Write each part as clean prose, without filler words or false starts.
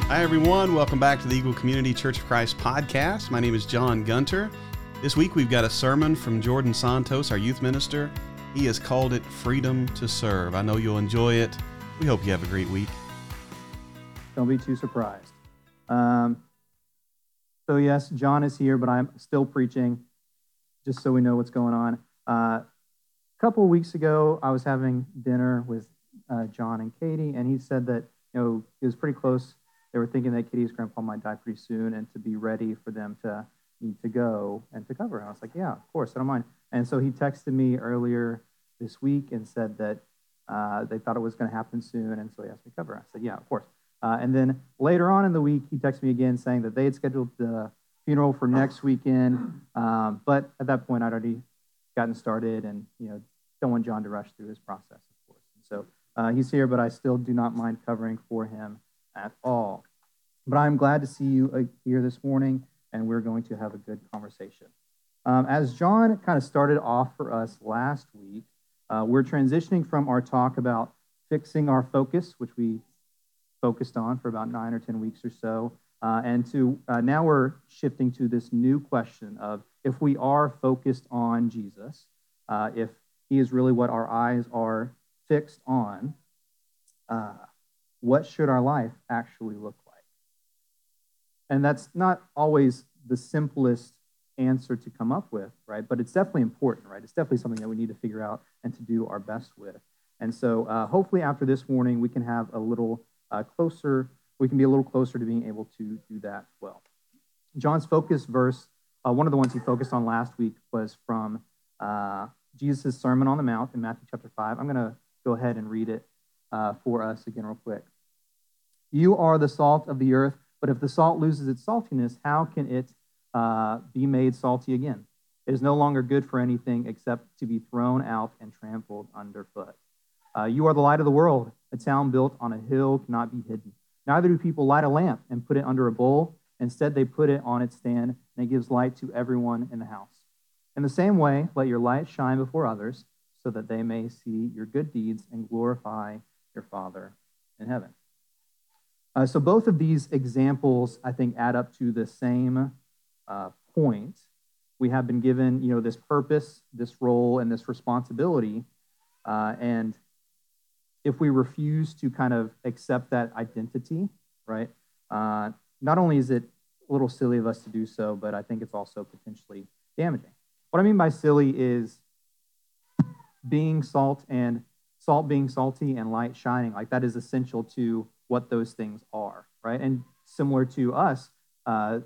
Hi, everyone. Welcome back to the Eagle Community Church of Christ podcast. My name is John Gunter. This week, we've got a sermon from Jordan Santos, our youth minister. He has called it Freedom to Serve. I know you'll enjoy it. We hope you have a great week. Don't be too surprised. So yes, John is here, but I'm still preaching, just so we know what's going on. A couple of weeks ago, I was having dinner with John and Katie, and he said that it was pretty close. They were thinking that Katie's grandpa might die pretty soon, and to be ready for them to need to go and to cover. And I was like, yeah, of course, I don't mind. And so he texted me earlier this week and said that they thought it was going to happen soon, and so he asked me to cover. I said, yeah, of course. And then later on in the week, he texted me again saying that they had scheduled the funeral for next weekend, but at that point, I'd already gotten started, and don't want John to rush through his process, of course. And so he's here, but I still do not mind covering for him at all. But I'm glad to see you here this morning, and we're going to have a good conversation. As John kind of started off for us last week, we're transitioning from our talk about fixing our focus, which we focused on for about 9 or 10 weeks or so, and to now we're shifting to this new question of if we are focused on Jesus, if he is really what our eyes are fixed on, what should our life actually look like? And that's not always the simplest answer to come up with, right? But it's definitely important, right? It's definitely something that we need to figure out and to do our best with. And so hopefully after this morning, we can have a little we can be a little closer to being able to do that well. John's focus verse, one of the ones he focused on last week was from Jesus' Sermon on the Mount in Matthew chapter 5. I'm going to go ahead and read it for us again real quick. You are the salt of the earth, but if the salt loses its saltiness, how can it be made salty again? It is no longer good for anything except to be thrown out and trampled underfoot. You are the light of the world. A town built on a hill cannot be hidden. Neither do people light a lamp and put it under a bowl. Instead, they put it on its stand, and it gives light to everyone in the house. In the same way, let your light shine before others, so that they may see your good deeds and glorify your Father in heaven. So both of these examples, I think, add up to the same point. We have been given, this purpose, this role, and this responsibility, and if we refuse to kind of accept that identity, right, not only is it a little silly of us to do so, but I think it's also potentially damaging. What I mean by silly is being salt and salt being salty and light shining, like that is essential to what those things are, right? And similar to us, our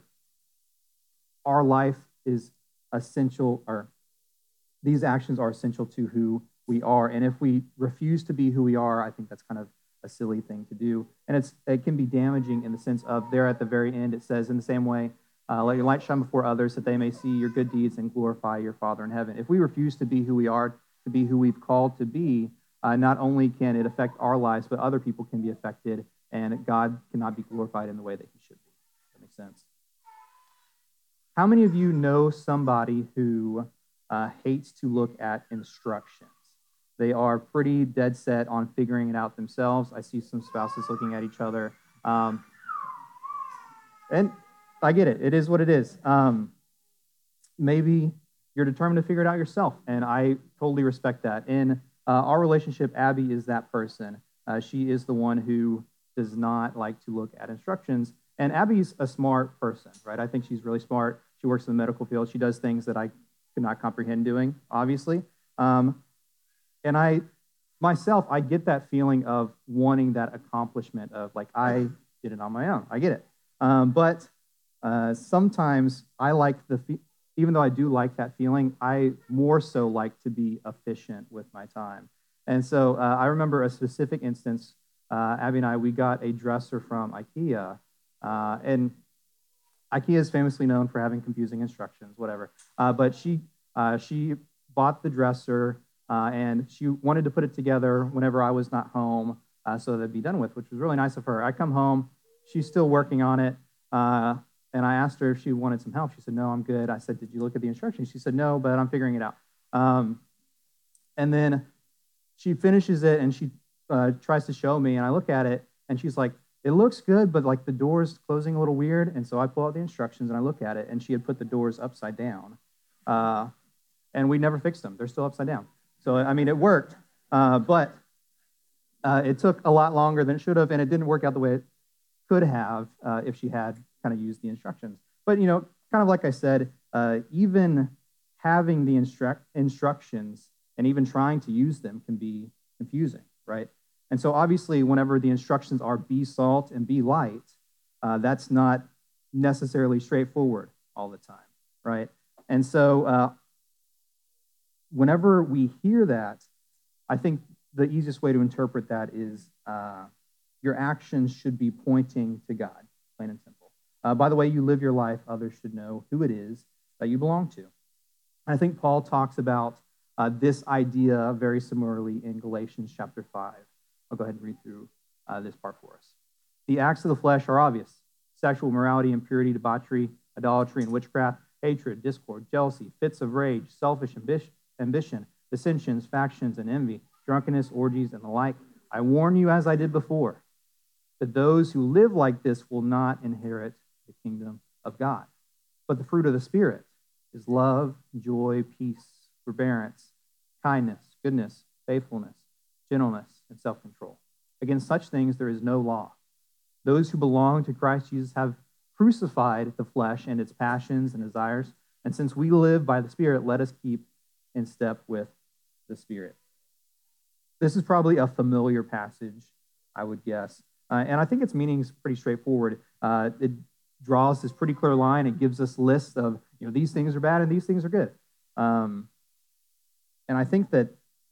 life is essential, or these actions are essential to who we are. And if we refuse to be who we are, I think that's kind of a silly thing to do. And it can be damaging in the sense of there at the very end, it says, in the same way, let your light shine before others that they may see your good deeds and glorify your Father in heaven. If we refuse to be who we are, to be who we've called to be, not only can it affect our lives, but other people can be affected, and God cannot be glorified in the way that he should be. That makes sense. How many of you know somebody who hates to look at instructions? They are pretty dead set on figuring it out themselves. I see some spouses looking at each other. And I get it. It is what it is. Maybe you're determined to figure it out yourself, and I totally respect that. In our relationship, Abby is that person. She is the one who does not like to look at instructions. And Abby's a smart person, right? I think she's really smart. She works in the medical field. She does things that I could not comprehend doing, obviously. And I get that feeling of wanting that accomplishment of like, I did it on my own. I get it. But sometimes I like even though I do like that feeling, I more so like to be efficient with my time. And so I remember a specific instance, Abby and we got a dresser from IKEA. And IKEA is famously known for having confusing instructions, whatever. But she bought the dresser, and she wanted to put it together whenever I was not home so that it'd be done with, which was really nice of her. I come home, she's still working on it, and I asked her if she wanted some help. She said, no, I'm good. I said, did you look at the instructions? She said, no, but I'm figuring it out. And then she finishes it, and she tries to show me, and I look at it, and she's like, it looks good, but like the door's closing a little weird. And so I pull out the instructions and I look at it, and she had put the doors upside down. And we never fixed them. They're still upside down. So, I mean, it worked, but it took a lot longer than it should have, and it didn't work out the way it could have if she had kind of used the instructions. But, kind of like I said, even having the instructions and even trying to use them can be confusing, right? And so obviously, whenever the instructions are be salt and be light, that's not necessarily straightforward all the time, right? And so whenever we hear that, I think the easiest way to interpret that is your actions should be pointing to God, plain and simple. By the way you live your life, others should know who it is that you belong to. I think Paul talks about this idea very similarly in Galatians chapter 5. I'll go ahead and read through this part for us. The acts of the flesh are obvious: sexual immorality, impurity, debauchery, idolatry, and witchcraft, hatred, discord, jealousy, fits of rage, selfish ambition, dissensions, factions, and envy, drunkenness, orgies, and the like. I warn you, as I did before, that those who live like this will not inherit the kingdom of God. But the fruit of the Spirit is love, joy, peace, forbearance, kindness, goodness, faithfulness, gentleness, and self-control. Against such things there is no law. Those who belong to Christ Jesus have crucified the flesh and its passions and desires. And since we live by the Spirit, let us keep in step with the Spirit. This is probably a familiar passage, I would guess. And I think its meaning is pretty straightforward. It draws this pretty clear line. It gives us lists of, these things are bad and these things are good. And I think that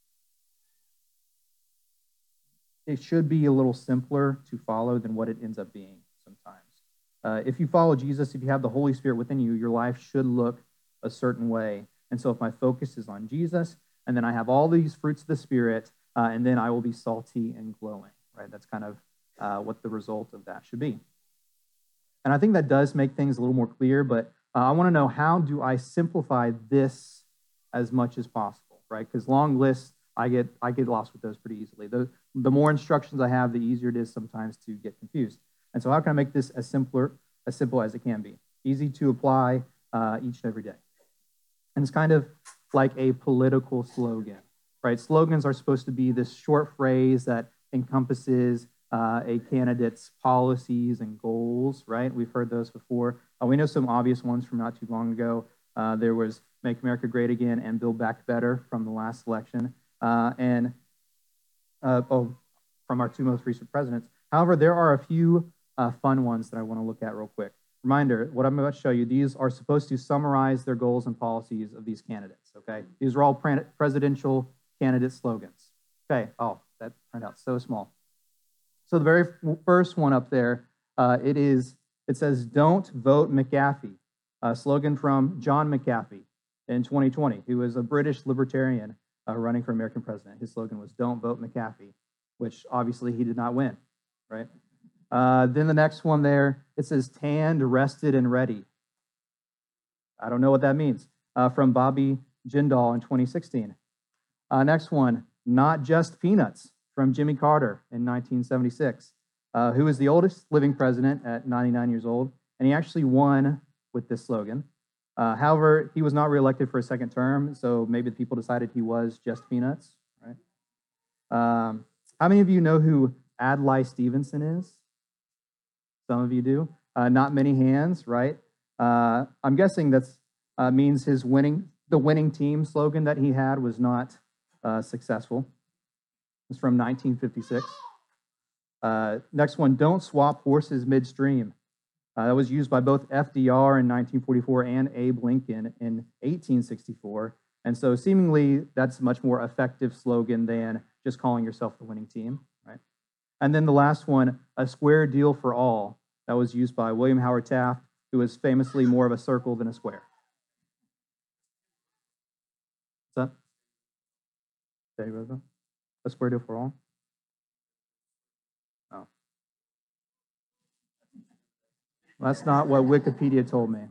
it should be a little simpler to follow than what it ends up being sometimes. If you follow Jesus, if you have the Holy Spirit within you, your life should look a certain way. And so if my focus is on Jesus, and then I have all these fruits of the Spirit, and then I will be salty and glowing, right? That's kind of what the result of that should be. And I think that does make things a little more clear, but I want to know, how do I simplify this as much as possible, right? Because long lists, I get lost with those pretty easily. The more instructions I have, the easier it is sometimes to get confused. And so how can I make this as simple as it can be? Easy to apply each and every day. And it's kind of like a political slogan, right? Slogans are supposed to be this short phrase that encompasses a candidate's policies and goals, right? We've heard those before. We know some obvious ones from not too long ago. There was Make America Great Again and Build Back Better from the last election. From our two most recent presidents. However, there are a few fun ones that I want to look at real quick. Reminder, what I'm about to show you, these are supposed to summarize their goals and policies of these candidates, okay? These are all presidential candidate slogans. Okay, that turned out so small. So the very first one up there, it says, "Don't vote McAfee," a slogan from John McAfee in 2020, who was a British libertarian running for American president. His slogan was, "Don't vote McAfee," which obviously he did not win, right? Then the next one there, it says, "Tanned, rested, and ready." I don't know what that means. From Bobby Jindal in 2016. Next one, "Not just peanuts," from Jimmy Carter in 1976, who was the oldest living president at 99 years old, and he actually won with this slogan. However, he was not reelected for a second term, so maybe the people decided he was just peanuts, right? How many of you know who Adlai Stevenson is? Some of you do. Not many hands, right? I'm guessing that means the winning team slogan that he had was not successful. It's from 1956. Next one, "Don't swap horses midstream." That was used by both FDR in 1944 and Abe Lincoln in 1864. And so seemingly that's a much more effective slogan than just calling yourself the winning team, right? And then the last one, "A square deal for all." That was used by William Howard Taft, who was famously more of a circle than a square. What's that? Teddy Roosevelt? A square deal for all? Oh. That's not what Wikipedia told me.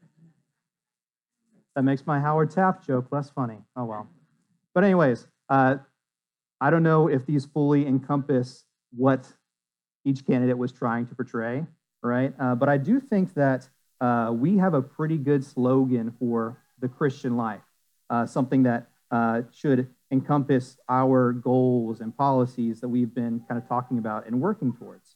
That makes my Howard Taft joke less funny. Oh, well. But anyways, I don't know if these fully encompass what each candidate was trying to portray, right? But I do think that we have a pretty good slogan for the Christian life, something that should encompass our goals and policies that we've been kind of talking about and working towards.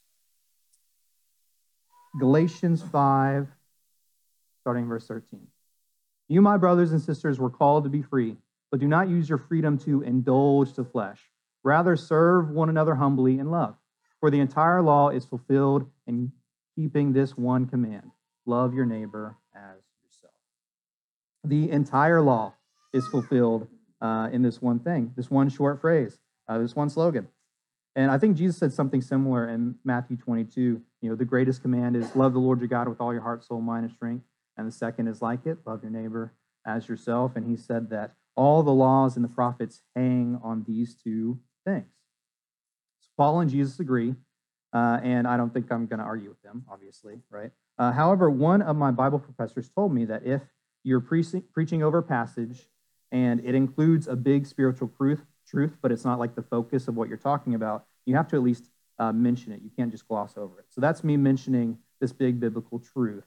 Galatians 5, starting verse 13. You, my brothers and sisters, were called to be free, but do not use your freedom to indulge the flesh. Rather, serve one another humbly in love. For the entire law is fulfilled in keeping this one command: love your neighbor as yourself. The entire law is fulfilled in this one thing, this one short phrase, this one slogan. And I think Jesus said something similar in Matthew 22. The greatest command is love the Lord your God with all your heart, soul, mind, and strength. And the second is like it, love your neighbor as yourself. And he said that all the laws and the prophets hang on these two things. So Paul and Jesus agree, and I don't think I'm going to argue with them, obviously, right? However, one of my Bible professors told me that if you're preaching over a passage and it includes a big spiritual truth, but it's not like the focus of what you're talking about, you have to at least mention it. You can't just gloss over it. So that's me mentioning this big biblical truth.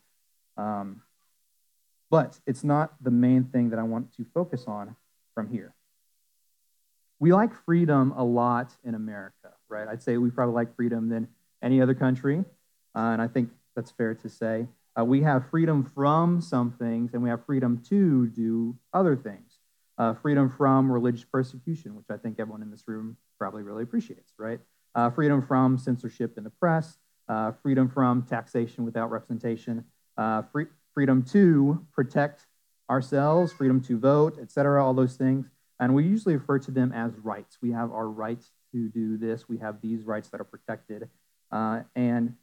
But it's not the main thing that I want to focus on from here. We like freedom a lot in America, right? I'd say we probably like freedom than any other country, and I think that's fair to say. We have freedom from some things, and we have freedom to do other things. Freedom from religious persecution, which I think everyone in this room probably really appreciates, right? Freedom from censorship in the press, freedom from taxation without representation, freedom to protect ourselves, freedom to vote, etc., all those things. And we usually refer to them as rights. We have our rights to do this. We have these rights that are protected. And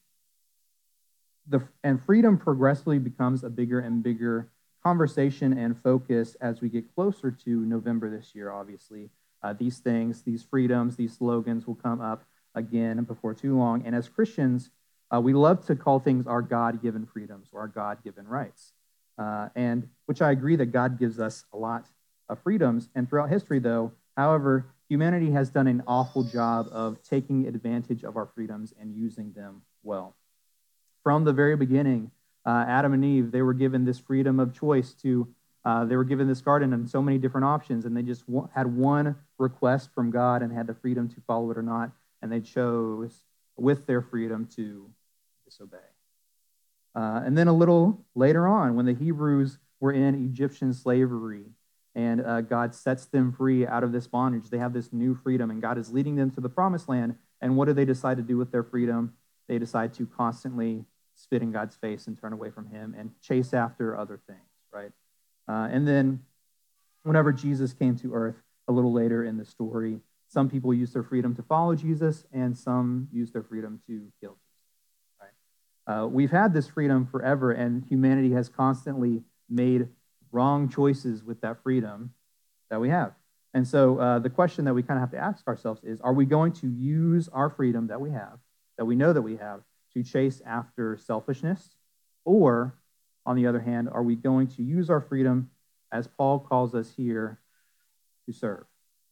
freedom progressively becomes a bigger and bigger conversation and focus as we get closer to November this year, obviously. These things, these freedoms, these slogans will come up again before too long. And as Christians, we love to call things our God-given freedoms or our God-given rights. And which I agree that God gives us a lot of freedoms. And throughout history, though, however, humanity has done an awful job of taking advantage of our freedoms and using them well. From the very beginning, Adam and Eve, they were given this freedom of choice they were given this garden and so many different options, and they just had one request from God and had the freedom to follow it or not, and they chose with their freedom to disobey. And then a little later on, when the Hebrews were in Egyptian slavery, and God sets them free out of this bondage, they have this new freedom, and God is leading them to the promised land, and what do they decide to do with their freedom? They decide to constantly spit in God's face and turn away from him and chase after other things, right? And then whenever Jesus came to earth a little later in the story, some people used their freedom to follow Jesus and some used their freedom to kill Jesus, right? We've had this freedom forever, and humanity has constantly made wrong choices with that freedom that we have. And so the question that we kind of have to ask ourselves is, are we going to use our freedom that we have, that we know that we have, to chase after selfishness? Or, on the other hand, are we going to use our freedom, as Paul calls us here, to serve?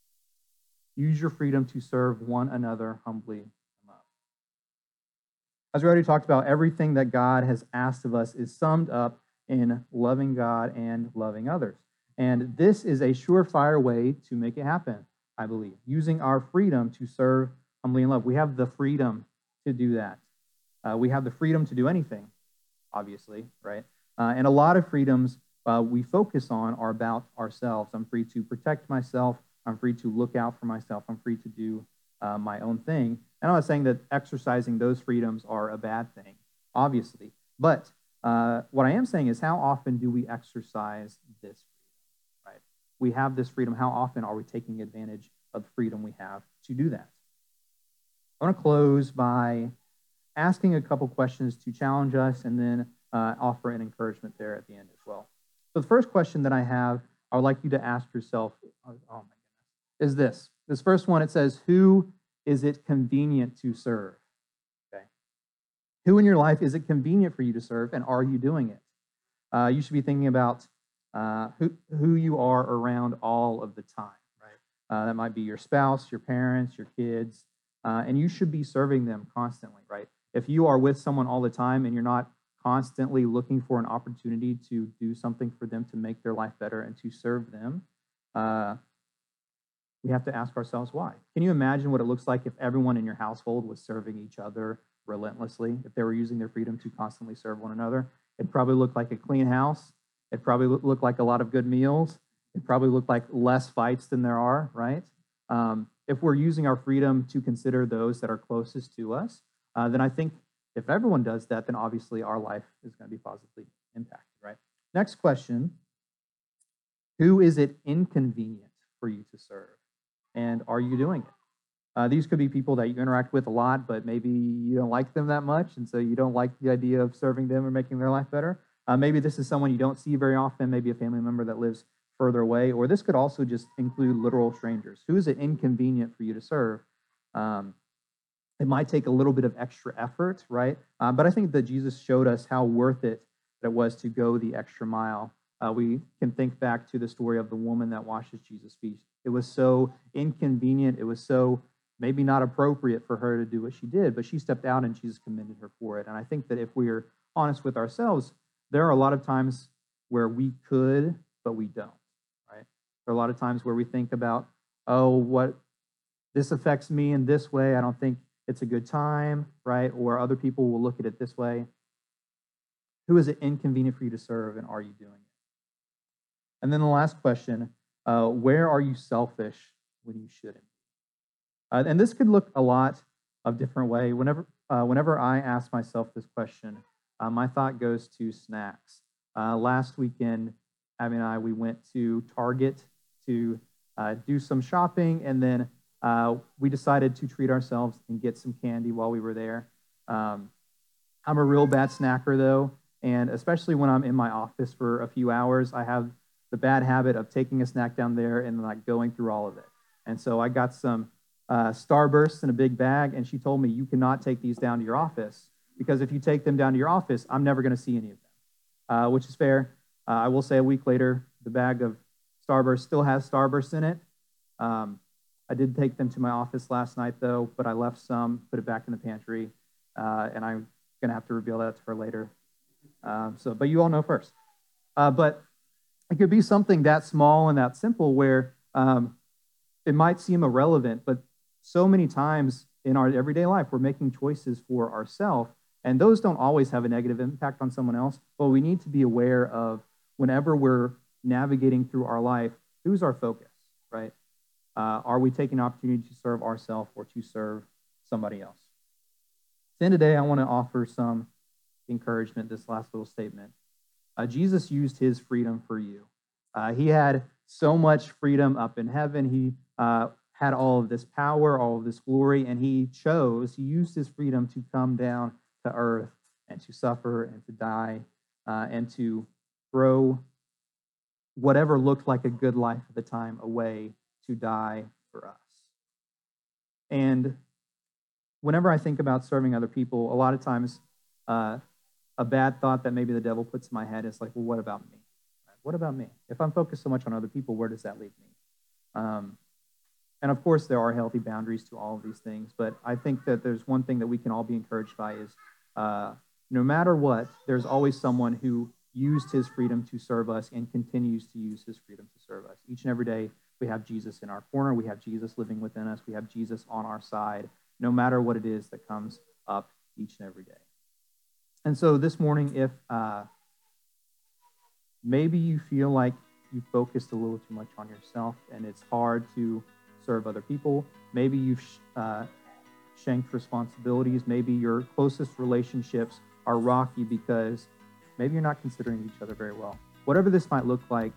Use your freedom to serve one another humbly in love. As we already talked about, everything that God has asked of us is summed up in loving God and loving others. And this is a surefire way to make it happen, I believe, using our freedom to serve humbly in love. We have the freedom to do that. We have the freedom to do anything, obviously, right? And a lot of freedoms we focus on are about ourselves. I'm free to protect myself. I'm free to look out for myself. I'm free to do my own thing. And I'm not saying that exercising those freedoms are a bad thing, obviously. But what I am saying is, how often do we exercise this freedom, right? We have this freedom. How often are we taking advantage of the freedom we have to do that? I want to close by asking a couple questions to challenge us and then offer an encouragement there at the end as well. So the first question that I would like you to ask yourself, oh my goodness, is this. This first one, it says, who is it convenient to serve? Okay. Who in your life is it convenient for you to serve, and are you doing it? You should be thinking about who you are around all of the time, right? That might be your spouse, your parents, your kids, and you should be serving them constantly, right? If you are with someone all the time and you're not constantly looking for an opportunity to do something for them to make their life better and to serve them, we have to ask ourselves why. Can you imagine what it looks like if everyone in your household was serving each other relentlessly, if they were using their freedom to constantly serve one another? It'd probably look like a clean house. It'd probably look like a lot of good meals. It'd probably look like less fights than there are, right? If we're using our freedom to consider those that are closest to us, then I think if everyone does that, then obviously our life is going to be positively impacted, right? Next question, who is it inconvenient for you to serve? And are you doing it? These could be people that you interact with a lot, but maybe you don't like them that much, and so you don't like the idea of serving them or making their life better. Maybe this is someone you don't see very often, maybe a family member that lives further away, or this could also just include literal strangers. Who is it inconvenient for you to serve? It might take a little bit of extra effort, right? But I think that Jesus showed us how worth it was to go the extra mile. We can think back to the story of the woman that washes Jesus' feet. It was so inconvenient. It was so maybe not appropriate for her to do what she did, but she stepped out and Jesus commended her for it. And I think that if we're honest with ourselves, there are a lot of times where we could, but we don't, right? There are a lot of times where we think about, oh, what this affects me in this way. I don't think it's a good time, right? Or other people will look at it this way. Who is it inconvenient for you to serve, and are you doing it? And then the last question, where are you selfish when you shouldn't? And this could look a lot of different way. Whenever I ask myself this question, my thought goes to snacks. Last weekend, Abby and I, we went to Target to do some shopping, and then we decided to treat ourselves and get some candy while we were there. I'm a real bad snacker, though, and especially when I'm in my office for a few hours, I have the bad habit of taking a snack down there and like going through all of it. And so I got some Starbursts in a big bag, and she told me, you cannot take these down to your office, because if you take them down to your office, I'm never going to see any of them, which is fair. I will say a week later, the bag of Starburst still has Starburst in it. I did take them to my office last night, though, but I left some, put it back in the pantry, and I'm going to have to reveal that to her later. But you all know first. But it could be something that small and that simple where it might seem irrelevant, but so many times in our everyday life, we're making choices for ourselves, and those don't always have a negative impact on someone else, but we need to be aware of whenever we're navigating through our life, who's our focus, right? Are we taking an opportunity to serve ourselves or to serve somebody else? Then today, I want to offer some encouragement, this last little statement. Jesus used his freedom for you. He had so much freedom up in heaven. He had all of this power, all of this glory, and he used his freedom to come down to earth and to suffer and to die and to throw whatever looked like a good life at the time away to die for us. And whenever I think about serving other people, a lot of times a bad thought that maybe the devil puts in my head is like, well, what about me? What about me? If I'm focused so much on other people, where does that leave me? And of course, there are healthy boundaries to all of these things, but I think that there's one thing that we can all be encouraged by is no matter what, there's always someone who used his freedom to serve us and continues to use his freedom to serve us. Each and every day, we have Jesus in our corner. We have Jesus living within us. We have Jesus on our side, no matter what it is that comes up each and every day. And so this morning, if maybe you feel like you focused a little too much on yourself and it's hard to serve other people, maybe you've shanked responsibilities, maybe your closest relationships are rocky because maybe you're not considering each other very well. Whatever this might look like,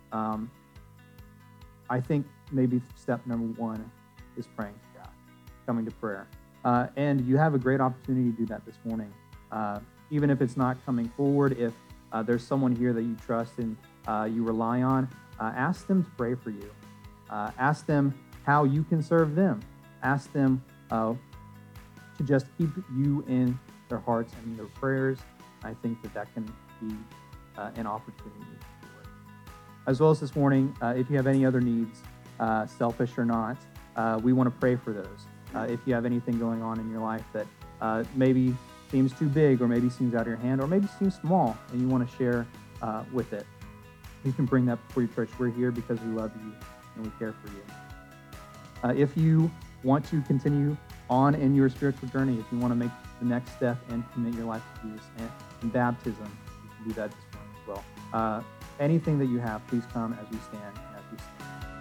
I think maybe step number one is praying to God, coming to prayer. And you have a great opportunity to do that this morning. Even if it's not coming forward, if there's someone here that you trust and you rely on, ask them to pray for you. Ask them how you can serve them. Ask them to just keep you in their hearts and in their prayers. I think that can be an opportunity to do it. As well as this morning, if you have any other needs, selfish or not, we want to pray for those. If you have anything going on in your life that maybe seems too big, or maybe seems out of your hand, or maybe seems small, and you want to share with it, you can bring that before your church. We're here because we love you and we care for you. If you want to continue on in your spiritual journey, if you want to make the next step and commit your life to Jesus and in baptism, you can do that this morning as well. Anything that you have, please come as we stand and as we sing.